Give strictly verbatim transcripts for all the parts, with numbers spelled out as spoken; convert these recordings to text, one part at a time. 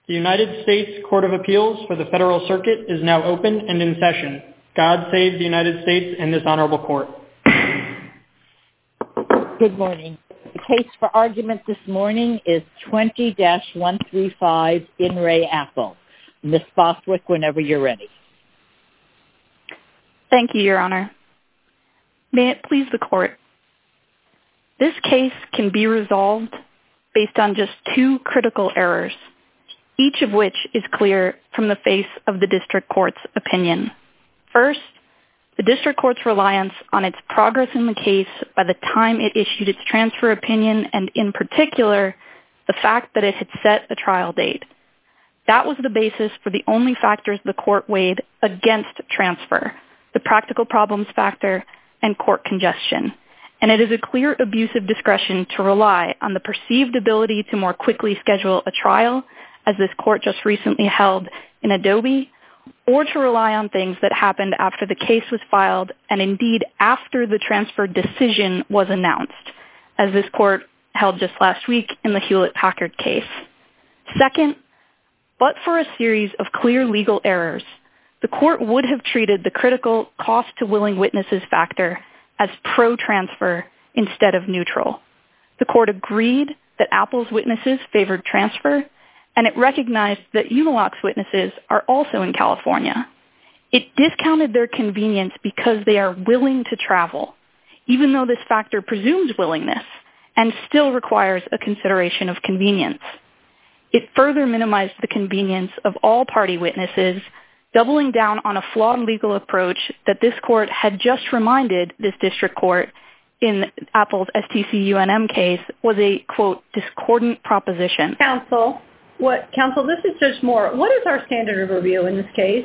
The United States Court of Appeals for the Federal Circuit is now open and in session. God save the United States and this honorable court. Good morning. The case for argument this morning is twenty dash one thirty-five In Re Apple. Miz Bostwick, whenever you're ready. Thank you, Your Honor. May it please the court. This case can be resolved based on just two critical errors, each of which is clear from the face of the district court's opinion. First, the district court's reliance on its progress in the case by the time it issued its transfer opinion, and in particular, the fact that it had set a trial date. That was the basis for the only factors the court weighed against transfer, the practical problems factor and court congestion. And it is a clear abuse of discretion to rely on the perceived ability to more quickly schedule a trial, as this court just recently held in Adobe, or to rely on things that happened after the case was filed and indeed after the transfer decision was announced, as this court held just last week in the Hewlett-Packard case. Second, but for a series of clear legal errors, the court would have treated the critical cost to willing witnesses factor as pro-transfer instead of neutral. The court agreed that Apple's witnesses favored transfer, and it recognized that Unilock's witnesses are also in California. It discounted their convenience because they are willing to travel, even though this factor presumes willingness and still requires a consideration of convenience. It further minimized the convenience of all party witnesses, doubling down on a flawed legal approach that this court had just reminded this district court in Apple's S T C U N M case was a, quote, discordant proposition. Counsel, what, counsel, this is Judge Moore. What is our standard of review in this case?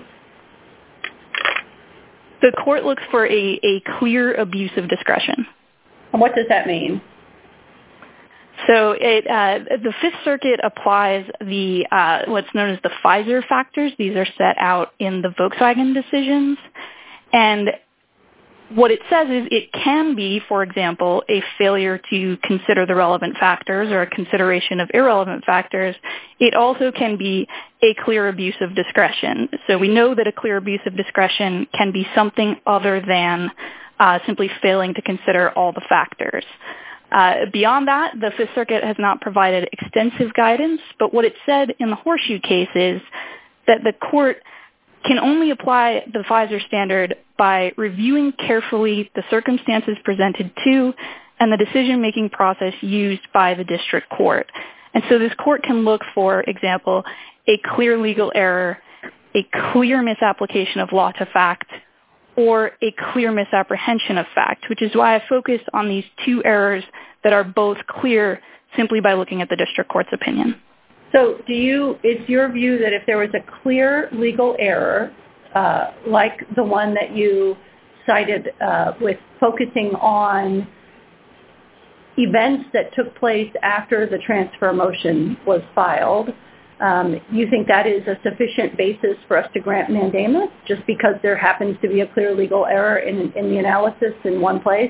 The court looks for a, a clear abuse of discretion. And what does that mean? So it, uh, the Fifth Circuit applies the uh, what's known as the Pfizer factors. These are set out in the Volkswagen decisions. And what it says is it can be, for example, a failure to consider the relevant factors or a consideration of irrelevant factors. It also can be a clear abuse of discretion. So we know that a clear abuse of discretion can be something other than uh, simply failing to consider all the factors. Uh, beyond that, the Fifth Circuit has not provided extensive guidance, but what it said in the Horseshoe case is that the court can only apply the Pfizer standard by reviewing carefully the circumstances presented to and the decision-making process used by the district court. And so this court can look, for example, a clear legal error, a clear misapplication of law to fact, or a clear misapprehension of fact, which is why I focus on these two errors that are both clear simply by looking at the district court's opinion. So do you, it's your view that if there was a clear legal error, uh, like the one that you cited uh, with focusing on events that took place after the transfer motion was filed, Um, you think that is a sufficient basis for us to grant mandamus just because there happens to be a clear legal error in, in the analysis in one place?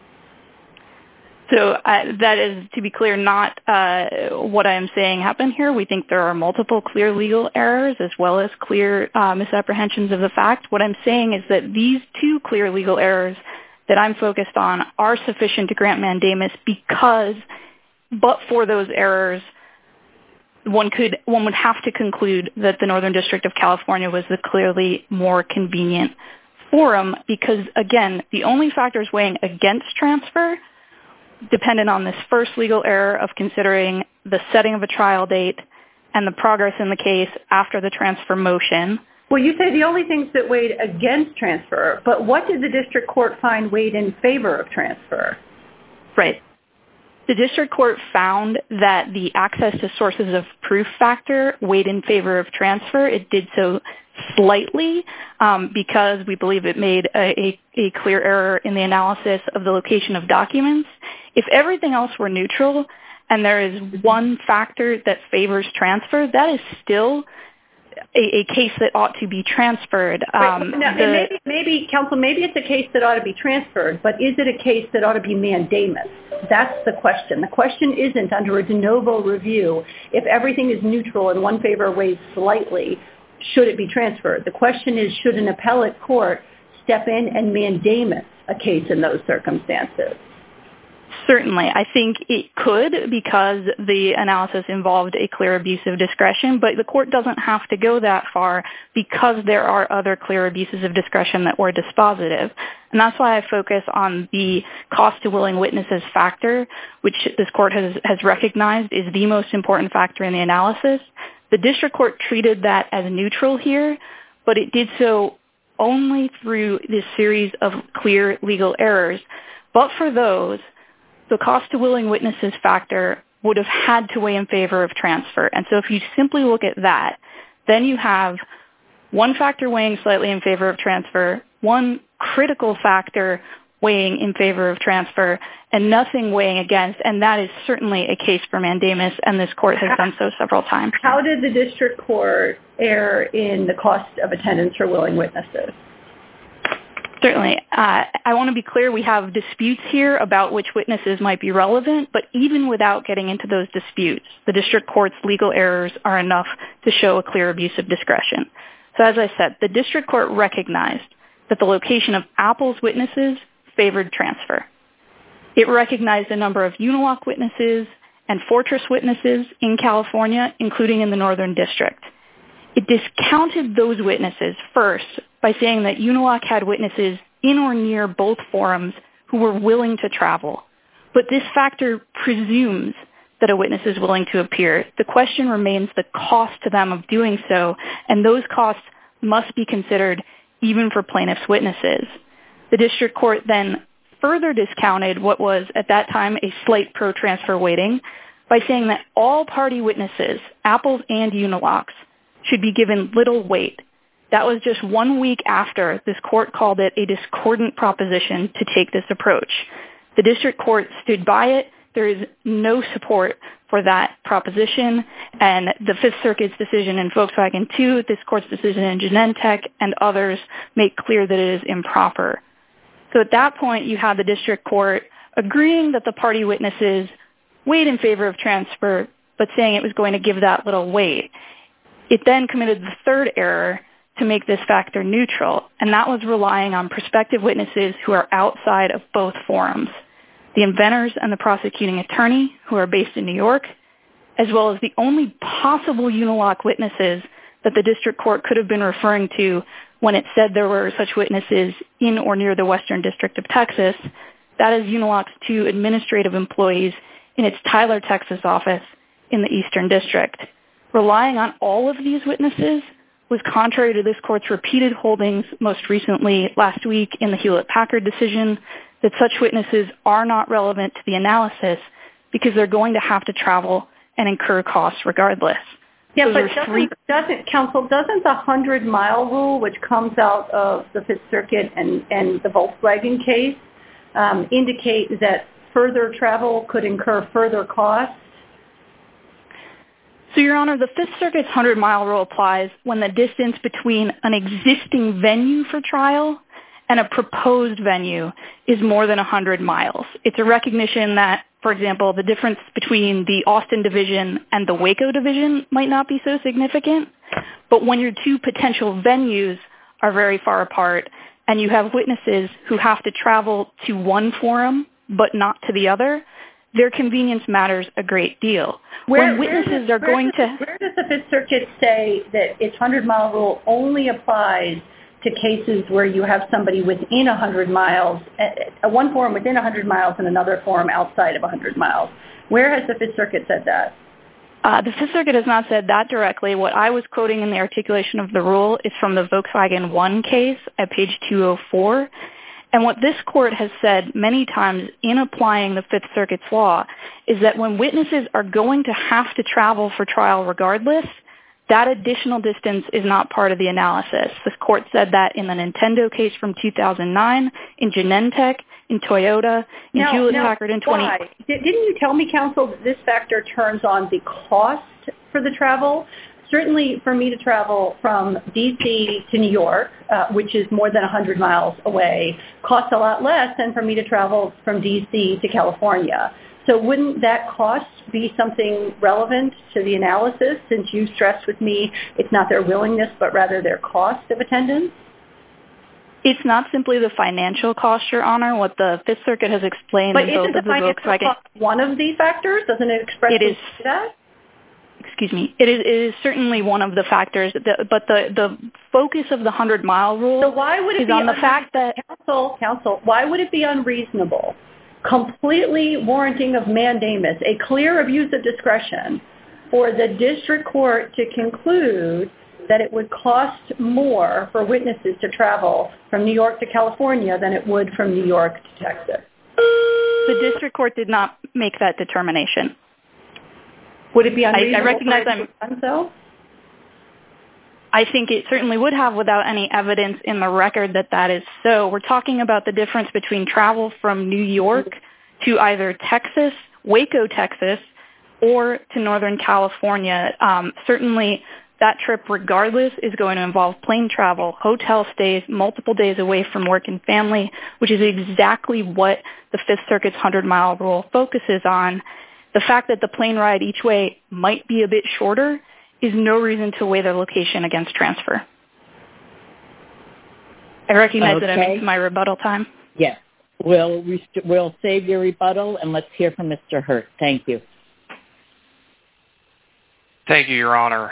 So uh, that is, to be clear, not uh, what I am saying happened here. We think there are multiple clear legal errors as well as clear uh, misapprehensions of the fact. What I'm saying is that these two clear legal errors that I'm focused on are sufficient to grant mandamus because, but for those errors, one could one would have to conclude that the Northern District of California was the clearly more convenient forum because, again, the only factors weighing against transfer depended on this first legal error of considering the setting of a trial date and the progress in the case after the transfer motion. Well, you say the only things that weighed against transfer, but what did the district court find weighed in favor of transfer? Right. The district court found that the access to sources of proof factor weighed in favor of transfer. It did so slightly um, because we believe it made a, a, a clear error in the analysis of the location of documents. If everything else were neutral and there is one factor that favors transfer, that is still a, a case that ought to be transferred. Um, Wait, no, the, maybe, maybe, counsel, maybe it's a case that ought to be transferred, but is it a case that ought to be mandamus? That's the question. The question isn't under a de novo review, if everything is neutral and one favor weighs slightly, should it be transferred? The question is, should an appellate court step in and mandamus a case in those circumstances? Certainly. I think it could because the analysis involved a clear abuse of discretion, but the court doesn't have to go that far because there are other clear abuses of discretion that were dispositive. And that's why I focus on the cost to willing witnesses factor, which this court has, has recognized is the most important factor in the analysis. The district court treated that as neutral here, but it did so only through this series of clear legal errors. But for those, the cost to willing witnesses factor would have had to weigh in favor of transfer. And so if you simply look at that, then you have one factor weighing slightly in favor of transfer, one critical factor weighing in favor of transfer, and nothing weighing against. And that is certainly a case for mandamus, and this court has done so several times. How did the district court err in the cost of attendance for willing witnesses? Certainly. Uh, I want to be clear, we have disputes here about which witnesses might be relevant, but even without getting into those disputes, the district court's legal errors are enough to show a clear abuse of discretion. So as I said, the district court recognized that the location of Apple's witnesses favored transfer. It recognized a number of Unilock witnesses and Fortress witnesses in California, including in the Northern District. It discounted those witnesses first by saying that Unilock had witnesses in or near both forums who were willing to travel. But this factor presumes that a witness is willing to appear. The question remains the cost to them of doing so, and those costs must be considered even for plaintiff's witnesses. The district court then further discounted what was at that time a slight pro-transfer weighting by saying that all party witnesses, Apple's and Unilock's, should be given little weight. That was just one week after this court called it a discordant proposition to take this approach. The district court stood by it. There is no support for that proposition, and the Fifth Circuit's decision in Volkswagen two, this court's decision in Genentech, and others make clear that it is improper. So at that point, you have the district court agreeing that the party witnesses weighed in favor of transfer, but saying it was going to give that little weight. It then committed the third error to make this factor neutral, and that was relying on prospective witnesses who are outside of both forums, the inventors and the prosecuting attorney, who are based in New York, as well as the only possible Unilock witnesses that the district court could have been referring to when it said there were such witnesses in or near the Western District of Texas. That is Unilock's two administrative employees in its Tyler, Texas office in the Eastern District. Relying on all of these witnesses was contrary to this court's repeated holdings, most recently last week in the Hewlett-Packard decision, that such witnesses are not relevant to the analysis because they're going to have to travel and incur costs regardless. Yeah, Those but are doesn't, three... doesn't, counsel, doesn't the hundred-mile rule, which comes out of the Fifth Circuit and, and the Volkswagen case, um, indicate that further travel could incur further costs? So, Your Honor, the Fifth Circuit's hundred-mile rule applies when the distance between an existing venue for trial and a proposed venue is more than one hundred miles. It's a recognition that, for example, the difference between the Austin division and the Waco division might not be so significant, but when your two potential venues are very far apart and you have witnesses who have to travel to one forum but not to the other, their convenience matters a great deal. Where, when witnesses does, are going does, to... Where does the Fifth Circuit say that its hundred-mile rule only applies to cases where you have somebody within one hundred miles, uh, one forum within one hundred miles and another forum outside of one hundred miles? Where has the Fifth Circuit said that? Uh, the Fifth Circuit has not said that directly. What I was quoting in the articulation of the rule is from the Volkswagen one case at page two oh four. And what this court has said many times in applying the Fifth Circuit's law is that when witnesses are going to have to travel for trial regardless, that additional distance is not part of the analysis. This court said that in the Nintendo case from two thousand nine, in Genentech, in Toyota, in now, Hewlett-Packard in twenty... Why? Didn't you tell me, counsel, that this factor turns on the cost for the travel? certainly for me to travel from D C to New York, uh, which is more than one hundred miles away, costs a lot less than for me to travel from D C to California. So wouldn't that cost be something relevant to the analysis, since you stressed with me it's not their willingness, but rather their cost of attendance? It's not simply the financial cost, Your Honor. What the Fifth Circuit has explained but in both of the Volkswagen... cost one of these factors? Doesn't it express it is, that? Excuse me. It is, it is certainly one of the factors, that, but the, the focus of the hundred-mile rule so why would it is be on the un- fact that... Counsel, counsel, why would it be unreasonable, completely warranting of mandamus, a clear abuse of discretion, for the district court to conclude that it would cost more for witnesses to travel from New York to California than it would from New York to Texas? The district court did not make that determination. Would it be unreasonable I, I recognize for it to have done so? I think it certainly would have, without any evidence in the record that that is so. We're talking about the difference between travel from New York to either Texas, Waco, Texas, or to Northern California. Um, certainly that trip, regardless, is going to involve plane travel, hotel stays, multiple days away from work and family, which is exactly what the Fifth Circuit's hundred-mile rule focuses on. The fact that the plane ride each way might be a bit shorter is no reason to weigh their location against transfer. I recognize okay. that I'm into my rebuttal time. Yes. We'll, rest- we'll save your rebuttal, and let's hear from Mister Hurt. Thank you. Thank you, Your Honor.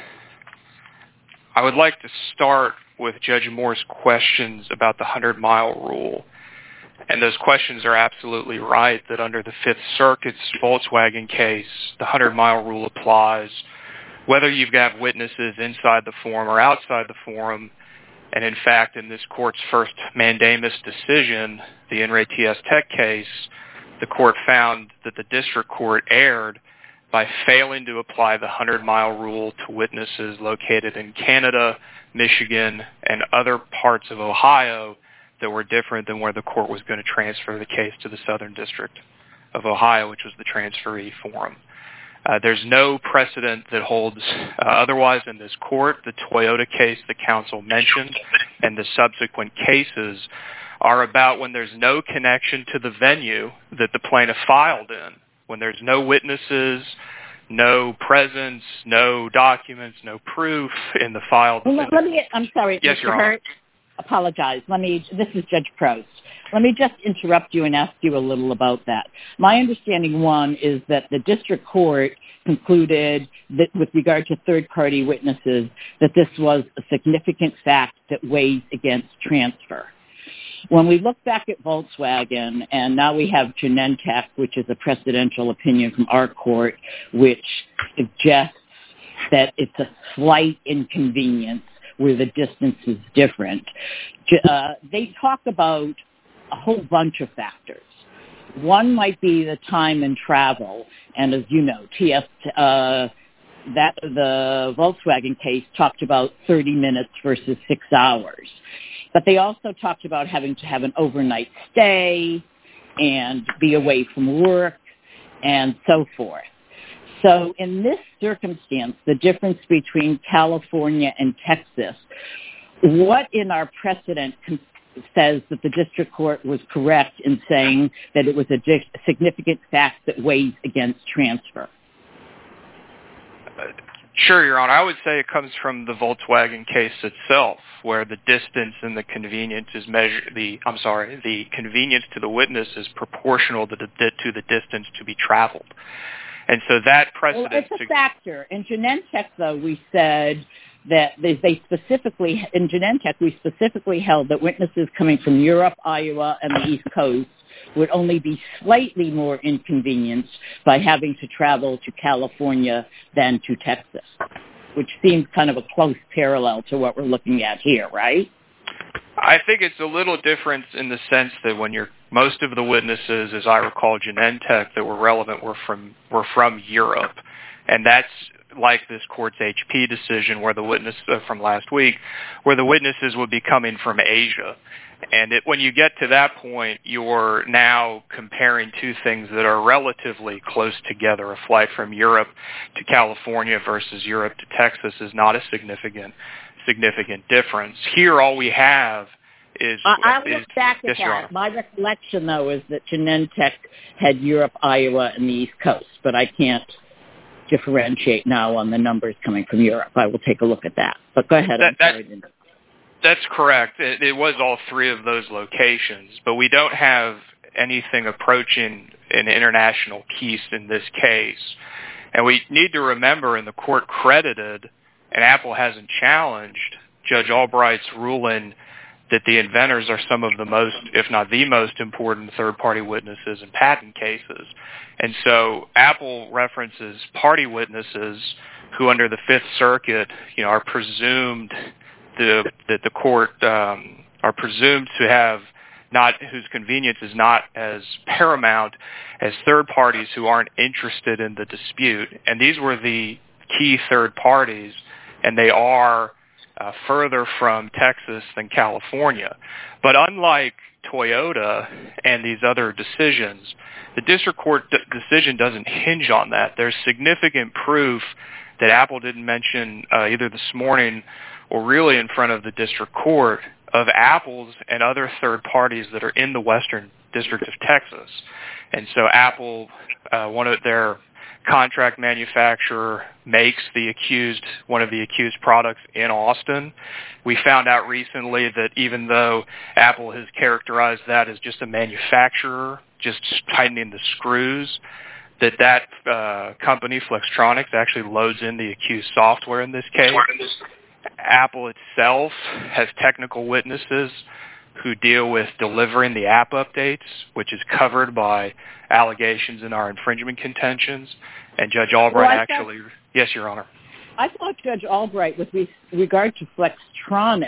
I would like to start with Judge Moore's questions about the hundred-mile rule. And those questions are absolutely right, that under the Fifth Circuit's Volkswagen case, the hundred-mile rule applies whether you've got witnesses inside the forum or outside the forum. And in fact, in this court's first mandamus decision, the N R A T S Tech case, the court found that the district court erred by failing to apply the hundred-mile rule to witnesses located in Canada, Michigan, and other parts of Ohio that were different than where the court was going to transfer the case to the Southern District of Ohio, which was the transferee forum. Uh, there's no precedent that holds uh, otherwise in this court. The Toyota case the counsel mentioned and the subsequent cases are about when there's no connection to the venue that the plaintiff filed in, when there's no witnesses, no presence, no documents, no proof in the file. Well, let, let me, I'm sorry, yes, Mister Your Honor. Hurt. Apologize. Let me, this is Judge Prost. Let me just interrupt you and ask you a little about that. My understanding, one, is that the district court concluded that with regard to third-party witnesses, that this was a significant fact that weighs against transfer. When we look back at Volkswagen, and now we have Genentech, which is a precedential opinion from our court, which suggests that it's a slight inconvenience where the distance is different. Uh, they talk about a whole bunch of factors. One might be the time and travel, and as you know, T S uh, that the Volkswagen case talked about thirty minutes versus six hours. But they also talked about having to have an overnight stay and be away from work and so forth. So in this circumstance, the difference between California and Texas, what in our precedent says that the district court was correct in saying that it was a di- significant fact that weighs against transfer? Sure, Your Honor. I would say it comes from the Volkswagen case itself, where the distance and the convenience is measured. The I'm sorry, the convenience to the witness is proportional to the to the distance to be traveled, and so that precedent. Well, it's a factor. In Genentech, though, we said that they, they specifically in Genentech we specifically held that witnesses coming from Europe, Iowa, and the East Coast would only be slightly more inconvenienced by having to travel to California than to Texas, which seems kind of a close parallel to what we're looking at here, right? I think it's a little different in the sense that when you're most of the witnesses, as I recall, Genentech that were relevant were from were from Europe, and that's like this court's H P decision where the witness uh, from last week, where the witnesses would be coming from Asia. And it, when you get to that point, you're now comparing two things that are relatively close together. A flight from Europe to California versus Europe to Texas is not a significant significant difference. Here, all we have is... I, I look is, back at yes, that. My recollection, though, is that Genentech had Europe, Iowa, and the East Coast, but I can't differentiate now on the numbers coming from Europe. I will take a look at that. But go ahead. That, I'm sorry. that, that's correct. It, it was all three of those locations, but we don't have anything approaching an international case in this case. And we need to remember, and the court credited, and Apple hasn't challenged, Judge Albright's ruling that the inventors are some of the most, if not the most important third-party witnesses in patent cases. And so Apple references party witnesses who under the Fifth Circuit, you know, are presumed the, that the court um, are presumed to have not, whose convenience is not as paramount as third parties who aren't interested in the dispute. And these were the key third parties, and they are uh, further from Texas than California. But unlike Toyota and these other decisions, the district court d- decision doesn't hinge on that. There's significant proof that Apple didn't mention uh, either this morning or really in front of the district court of Apple's and other third parties that are in the Western District of Texas. And so Apple, uh, one of their contract manufacturer, makes the accused, one of the accused products in Austin. We found out recently that even though Apple has characterized that as just a manufacturer, just tightening the screws, that that uh, company, Flextronics, actually loads in the accused software in this case. Apple itself has technical witnesses who deal with delivering the app updates, which is covered by allegations in our infringement contentions. And Judge Albright well, actually... Thought, yes, Your Honor. I thought Judge Albright, with regard to Flextronics,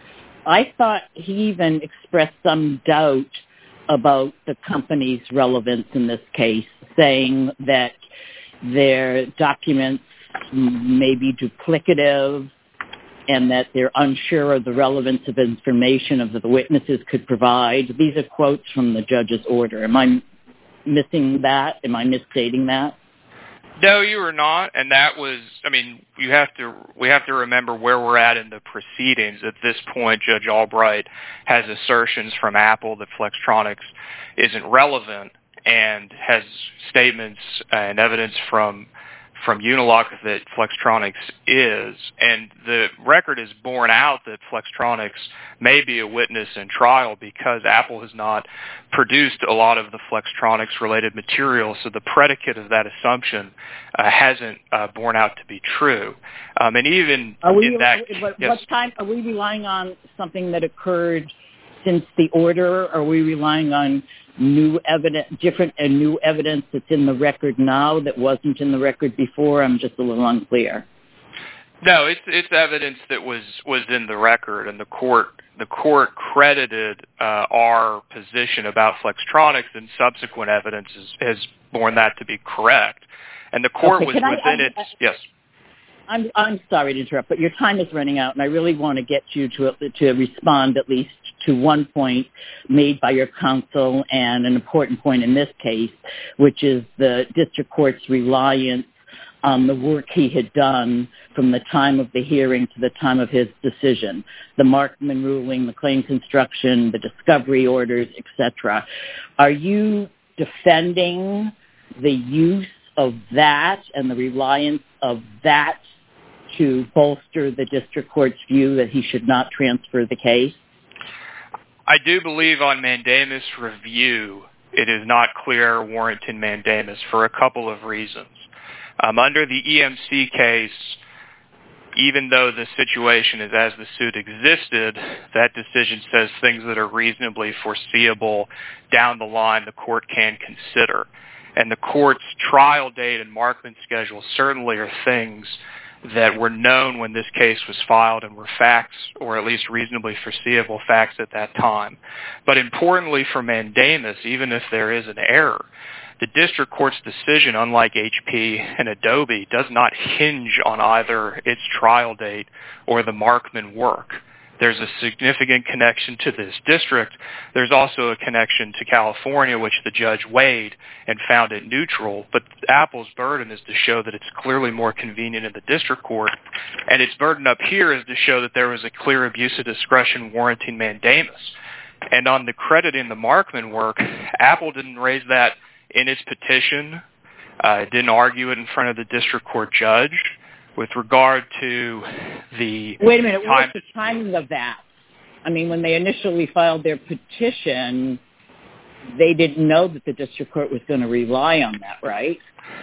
I thought he even expressed some doubt about the company's relevance in this case, saying that their documents may be duplicative and that they're unsure of the relevance of information of the witnesses could provide. These are quotes from the judge's order. Am I missing that? Am I misstating that? No, you are not. And that was, I mean, you have to, we have to remember where we're at in the proceedings. At this point, Judge Albright has assertions from Apple that Flextronics isn't relevant and has statements and evidence from from Unilock that Flextronics is, and the record is borne out that Flextronics may be a witness in trial because Apple has not produced a lot of the Flextronics-related material, so the predicate of that assumption uh, hasn't uh, borne out to be true. Um, and even are we, in that... What, yes. what time, are we relying on something that occurred since the order? Are we relying on new evidence, different and new evidence that's in the record now that wasn't in the record before? I'm just a little unclear. No, it's it's evidence that was, was in the record, and the court the court credited uh, our position about Flextronics, and subsequent evidence is, has borne that to be correct. And the court okay, was within I, I, its I, yes. I'm I'm sorry to interrupt, but your time is running out, and I really want to get you to to respond at least to one point made by your counsel and an important point in this case, which is the district court's reliance on the work he had done from the time of the hearing to the time of his decision, the Markman ruling, the claim construction, the discovery orders, et cetera. Are you defending the use of that and the reliance of that to bolster the district court's view that he should not transfer the case? I do believe on mandamus review, it is not clear warranted mandamus for a couple of reasons. Um, under the E M C case, even though the situation is as the suit existed, that decision says things that are reasonably foreseeable down the line the court can consider. And the court's trial date and Markman schedule certainly are things that were known when this case was filed and were facts, or at least reasonably foreseeable facts at that time. But importantly for mandamus, even if there is an error, the district court's decision, unlike H P and Adobe, does not hinge on either its trial date or the Markman work. There's a significant connection to this district. There's also a connection to California, which the judge weighed and found it neutral. But Apple's burden is to show that it's clearly more convenient in the district court. And its burden up here is to show that there was a clear abuse of discretion warranting mandamus. And on the credit in the Markman work, Apple didn't raise that in its petition. Uh, it didn't argue it in front of the district court judge. With regard to the Wait a minute, time- what's the timing of that? I mean, when they initially filed their petition, they didn't know that the district court was going to rely on that, right?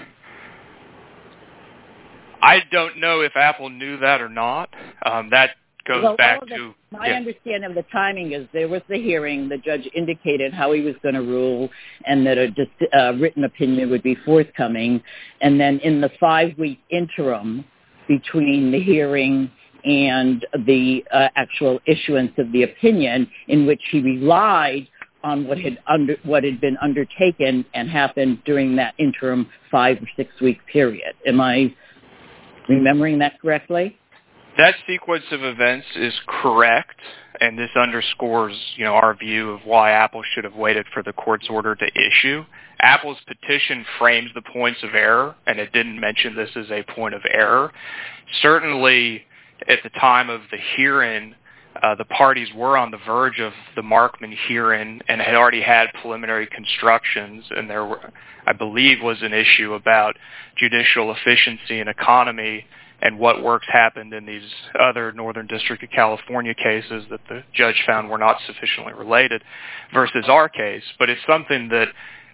I don't know if Apple knew that or not. Um, that goes well, back the, to... My yeah. understanding of the timing is there was the hearing, the judge indicated how he was going to rule, and that a just, uh, written opinion would be forthcoming. And then in the five-week interim between the hearing and the uh, actual issuance of the opinion, in which he relied on what had under what had been undertaken and happened during that interim five or six week period. Am I remembering that correctly? That sequence of events is correct, and this underscores, you know, our view of why Apple should have waited for the court's order to issue. Apple's petition frames the points of error, and it didn't mention this as a point of error. Certainly, at the time of the hearing, uh, the parties were on the verge of the Markman hearing and had already had preliminary constructions, and there were, I believe, was an issue about judicial efficiency and economy and what works happened in these other Northern District of California cases that the judge found were not sufficiently related versus our case. But it's something that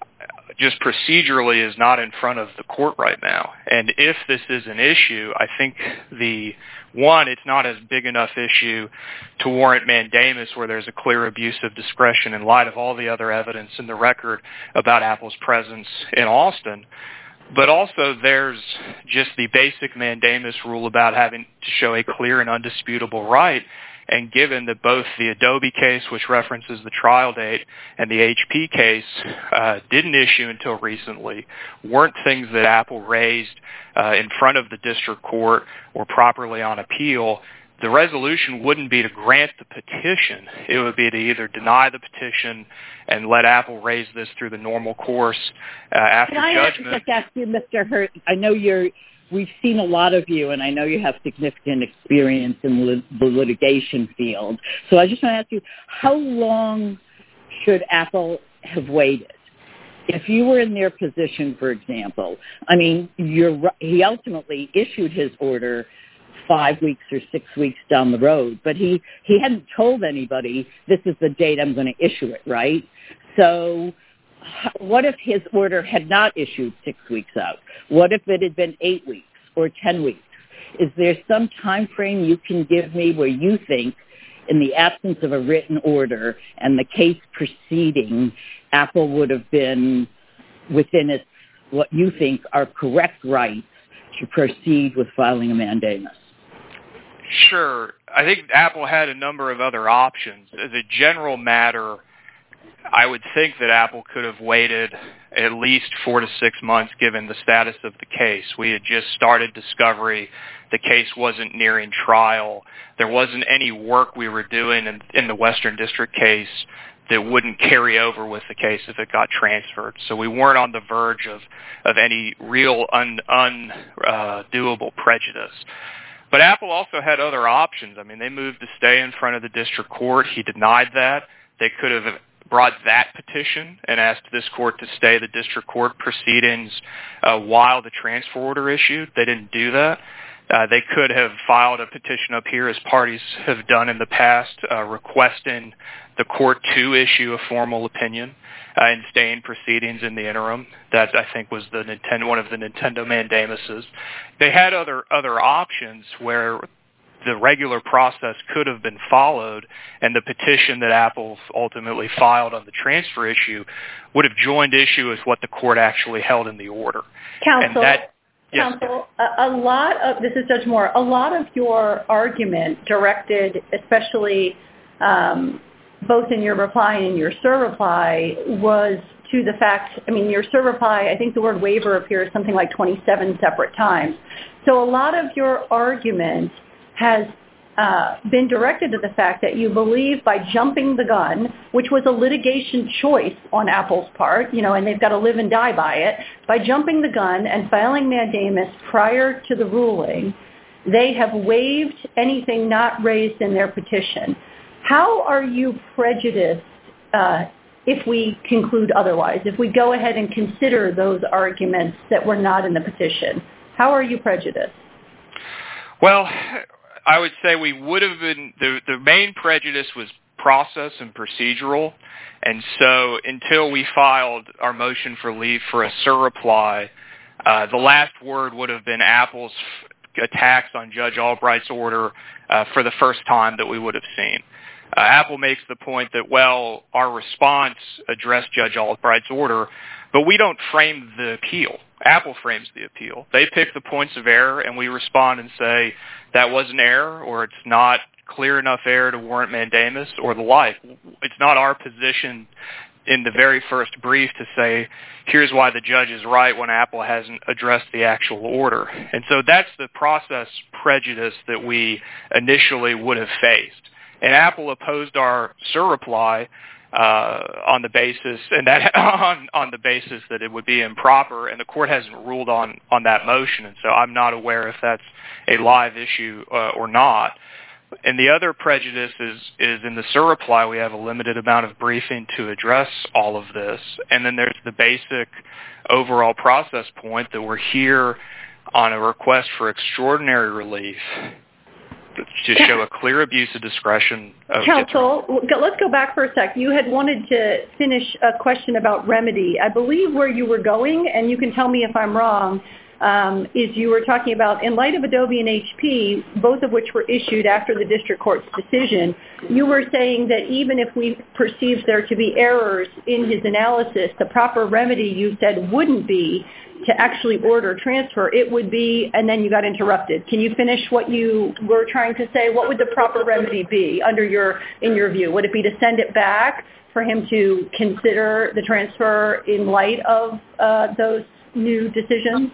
just procedurally is not in front of the court right now. And if this is an issue, I think the one, it's not as big enough issue to warrant mandamus where there's a clear abuse of discretion in light of all the other evidence in the record about Apple's presence in Austin. But also there's just the basic mandamus rule about having to show a clear and undisputable right. And given that both the Adobe case, which references the trial date, and the H P case uh, didn't issue until recently, weren't things that Apple raised uh, in front of the district court or properly on appeal, the resolution wouldn't be to grant the petition. It would be to either deny the petition and let Apple raise this through the normal course uh, after Can I judgment. just ask you, Mister Hurt, I know you're, we've seen a lot of you, and I know you have significant experience in lit- the litigation field. So I just want to ask you, how long should Apple have waited? If you were in their position, for example, I mean, you're, he ultimately issued his order five weeks or six weeks down the road, but he, he hadn't told anybody, this is the date I'm going to issue it, right? So what if his order had not issued six weeks out? What if it had been eight weeks or ten weeks? Is there some time frame you can give me where you think, in the absence of a written order and the case proceeding, Apple would have been within its, what you think are correct rights to proceed with filing a mandamus? Sure. I think Apple had a number of other options. As a general matter, I would think that Apple could have waited at least four to six months given the status of the case. We had just started discovery. The case wasn't nearing trial. There wasn't any work we were doing in, in the Western District case that wouldn't carry over with the case if it got transferred. So we weren't on the verge of, of any real un, un, uh, doable prejudice. But Apple also had other options. I mean, they moved to stay in front of the district court. He denied that. They could have brought that petition and asked this court to stay the district court proceedings uh, while the transfer order issued. They didn't do that. Uh, they could have filed a petition up here, as parties have done in the past, uh, requesting the court to issue a formal opinion uh, and stay in proceedings in the interim. That, I think, was the Nintendo, one of the Nintendo mandamuses. They had other other options where the regular process could have been followed, and the petition that Apple ultimately filed on the transfer issue would have joined issue with what the court actually held in the order. Counsel, that, yes. Counsel, a, a lot of, this is Judge Moore, a lot of your argument directed, especially um, both in your reply and in your SIR reply, was to the fact, I mean, your cert reply, I think the word waiver appears something like twenty-seven separate times. So a lot of your argument has uh, been directed to the fact that you believe by jumping the gun, which was a litigation choice on Apple's part, you know, and they've got to live and die by it, by jumping the gun and filing mandamus prior to the ruling, they have waived anything not raised in their petition. How are you prejudiced uh, if we conclude otherwise? If we go ahead and consider those arguments that were not in the petition, how are you prejudiced? Well, I would say we would have been, the, the main prejudice was process and procedural. And so until we filed our motion for leave for a surreply, uh, the last word would have been Apple's attacks on Judge Albright's order uh, for the first time that we would have seen. Uh, Apple makes the point that, well, our response addressed Judge Albright's order, but we don't frame the appeal. Apple frames the appeal. They pick the points of error, and we respond and say that was an error, or it's not clear enough error to warrant mandamus, or the like. It's not our position in the very first brief to say, here's why the judge is right when Apple hasn't addressed the actual order. And so that's the process prejudice that we initially would have faced. And Apple opposed our surreply uh, on the basis, and that on, on the basis that it would be improper, and the court hasn't ruled on, on that motion. And so I'm not aware if that's a live issue uh, or not. And the other prejudice is, is in the surreply, we have a limited amount of briefing to address all of this. And then there's the basic overall process point that we're here on a request for extraordinary relief to show a clear abuse of discretion. Of Counsel, let's go back for a sec. You had wanted to finish a question about remedy. I believe where you were going, and you can tell me if I'm wrong, Um, is you were talking about, in light of Adobe and H P, both of which were issued after the district court's decision, you were saying that even if we perceive there to be errors in his analysis, the proper remedy, you said, wouldn't be to actually order transfer. It would be, and then you got interrupted. Can you finish what you were trying to say? What would the proper remedy be under your, in your view? Would it be to send it back for him to consider the transfer in light of uh, those new decisions?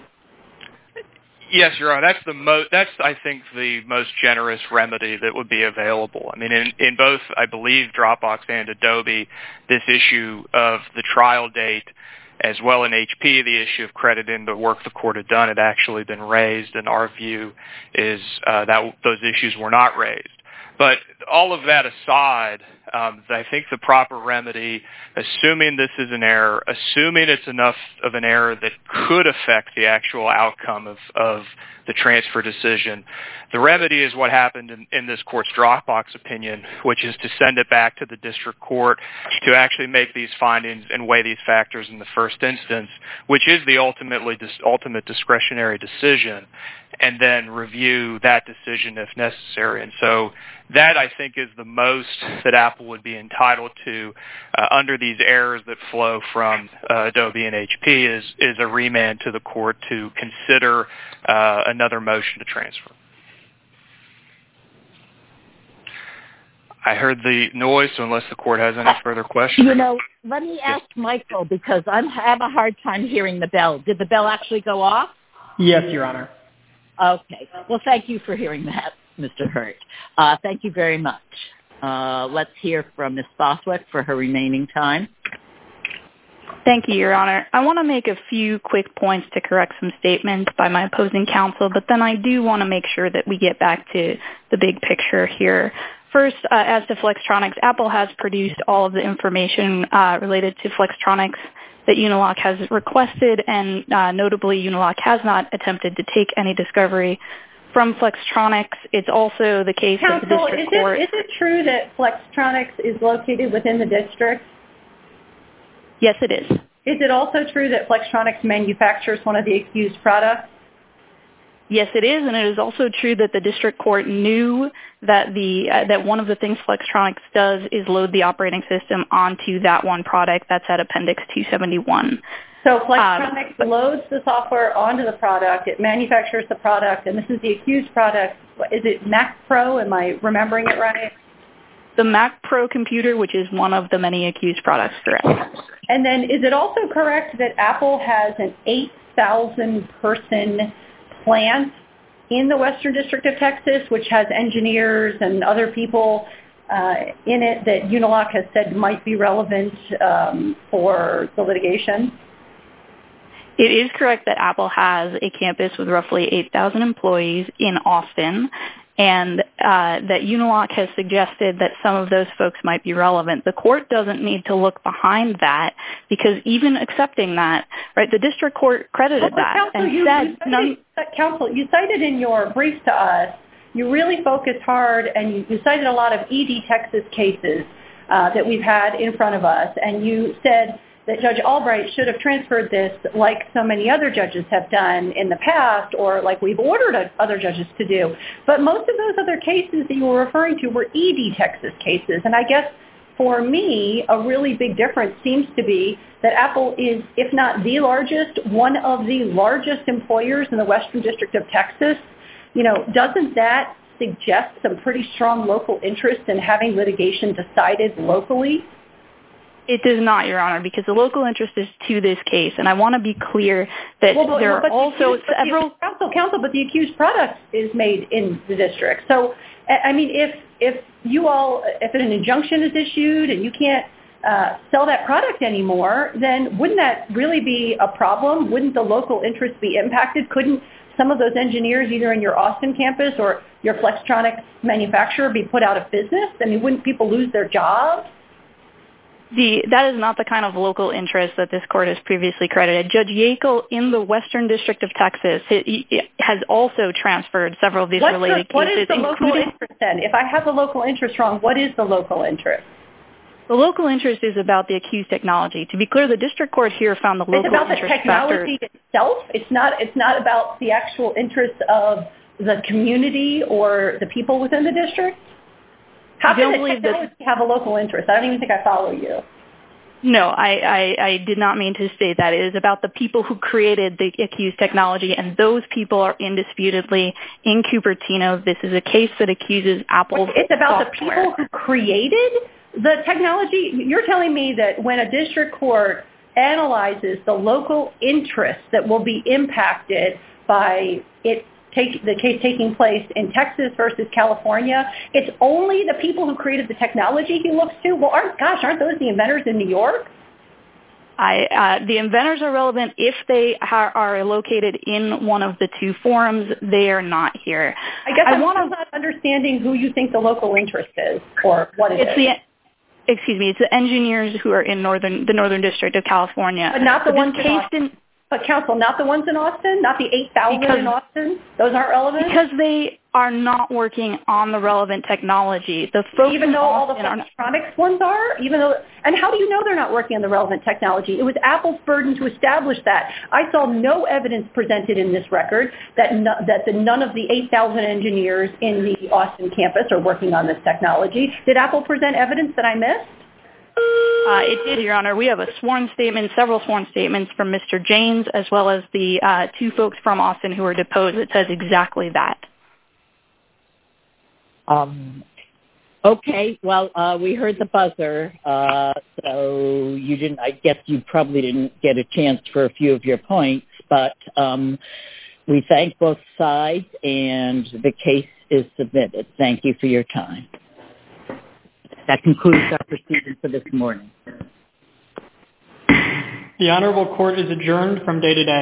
Yes, Your Honor. That's the most. That's I think the most generous remedy that would be available. I mean, in, in both, I believe, Dropbox and Adobe, this issue of the trial date, as well in H P, the issue of crediting the work the court had done had actually been raised. And our view is uh, that those issues were not raised. But all of that aside, um, I think the proper remedy, assuming this is an error, assuming it's enough of an error that could affect the actual outcome of, of the transfer decision, the remedy is what happened in, in this court's Dropbox opinion, which is to send it back to the district court to actually make these findings and weigh these factors in the first instance, which is the ultimately ultimate discretionary decision, and then review that decision if necessary. And so that, I think, is the most that Apple would be entitled to uh, under these errors that flow from uh, Adobe and H P is, is a remand to the court to consider uh, another motion to transfer. I heard the noise, so unless the court has any further questions. You know, let me ask Michael, because I'm, I have a hard time hearing the bell. Did the bell actually go off? Yes, Your Honor. Okay. Well, thank you for hearing that, Mister Hurt. Uh, thank you very much. Uh, let's hear from Miz Boswick for her remaining time. Thank you, Your Honor. I want to make a few quick points to correct some statements by my opposing counsel, but then I do want to make sure that we get back to the big picture here. First, uh, as to Flextronics, Apple has produced all of the information uh, related to Flextronics that Unilock has requested, and uh, notably, Unilock has not attempted to take any discovery from Flextronics. It's also the case Counsel, that the district is court... It, is it true that Flextronics is located within the district? Yes, it is. Is it also true that Flextronics manufactures one of the accused products? Yes, it is, and it is also true that the district court knew that the uh, that one of the things Flextronics does is load the operating system onto that one product. That's at Appendix two seventy-one. So Flextronics um, loads the software onto the product. It manufactures the product, and this is the accused product. Is it Mac Pro? Am I remembering it right? The Mac Pro computer, which is one of the many accused products, correct. And then is it also correct that Apple has an eight thousand person plant in the Western District of Texas, which has engineers and other people uh, in it that Unilock has said might be relevant um, for the litigation? It is correct that Apple has a campus with roughly eight thousand employees in Austin, and uh, that Unilock has suggested that some of those folks might be relevant. The court doesn't need to look behind that, because even accepting that, right, the district court credited well, that counsel, and you, said... you cited, none, counsel, you cited in your brief to us, you really focused hard, and you, you cited a lot of E D Texas cases uh, that we've had in front of us, and you said that Judge Albright should have transferred this like so many other judges have done in the past, or like we've ordered other judges to do. But most of those other cases that you were referring to were E D Texas cases. And I guess for me, a really big difference seems to be that Apple is, if not the largest, one of the largest employers in the Western District of Texas. You know, doesn't that suggest some pretty strong local interest in having litigation decided locally? It does not, Your Honor, because the local interest is to this case, and I want to be clear that well, but, there but are also accused, several... But counsel, counsel, but the accused product is made in the district. So, I mean, if if you all, if an injunction is issued and you can't uh, sell that product anymore, then wouldn't that really be a problem? Wouldn't the local interest be impacted? Couldn't some of those engineers, either in your Austin campus or your Flextronics manufacturer, be put out of business? I mean, wouldn't people lose their jobs? The, that is not the kind of local interest that this court has previously credited. Judge Yackel in the Western District of Texas he, he has also transferred several of these What's related the, what cases. What is the local interest then? If I have the local interest wrong, what is the local interest? The local interest is about the accused technology. To be clear, the district court here found the local it's about interest the technology factor. itself. It's not. It's not about the actual interest of the community or the people within the district. How can the technology have a local interest? I don't even think I follow you. No, I, I, I did not mean to say that. It is about the people who created the accused technology, and those people are indisputably in Cupertino. This is a case that accuses Apple's It's about software. the people who created the technology. You're telling me that when a district court analyzes the local interest that will be impacted by it take the case taking place in Texas versus California, it's only the people who created the technology he looks to? Well, aren't, gosh, aren't those the inventors in New York? I, uh, the inventors are relevant if they ha- are located in one of the two forums. They are not here. I guess I I'm wanna, still not understanding who you think the local interest is or what it it's is. The, excuse me, it's the engineers who are in northern the Northern District of California. But not the but ones this in case Austin. didn't, But counsel, not the ones in Austin? Not the eight thousand in Austin? Those aren't relevant? Because they are not working on the relevant technology. The folks even though all the Austin Flextronics ones are? Even though, and how do you know they're not working on the relevant technology? It was Apple's burden to establish that. I saw no evidence presented in this record that no, that the, none of the eight thousand engineers in the Austin campus are working on this technology. Did Apple present evidence that I missed? Uh, it did, Your Honor. We have a sworn statement, several sworn statements from Mister James, as well as the uh, two folks from Austin who were deposed that says exactly that. Um, okay, well, uh, we heard the buzzer, uh, so you didn't, I guess you probably didn't get a chance for a few of your points, but um, we thank both sides, and the case is submitted. Thank you for your time. That concludes our proceedings for this morning. The Honorable Court is adjourned from day to day.